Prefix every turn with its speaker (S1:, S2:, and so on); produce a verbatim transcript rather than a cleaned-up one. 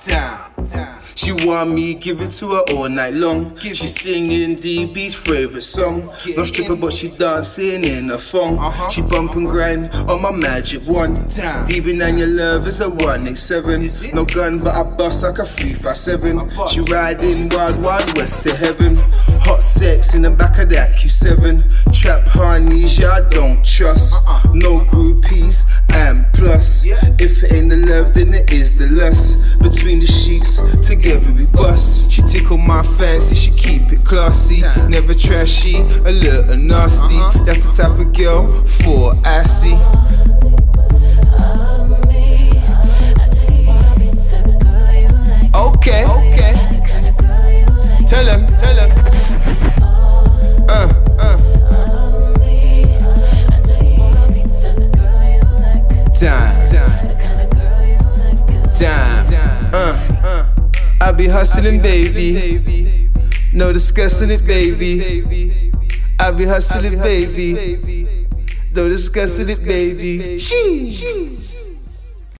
S1: Damn, damn.
S2: She want me, give it to her all night long. She singing D B's favourite song. No stripper but she dancing in a thong. She bump and grind on my magic one. Deep in your love is a one eight seven. No gun but I bust like a three five seven. She riding wild wild west to heaven. Hot sex in the back of that Q seven. Trap harnies, yeah I don't trust. No groupies and plus. If it ain't the love then it is the lust. Between the sheets together we bust. She tickle my fancy, she keep it classy. Never trashy, a little nasty. That's the type of girl for assy. Okay, okay. Tell him, tell him. Uh, uh. Time, time, uh, uh. I be hustling, baby. No discussing it, baby. I be hustling, baby. No discussing it, baby. She, she.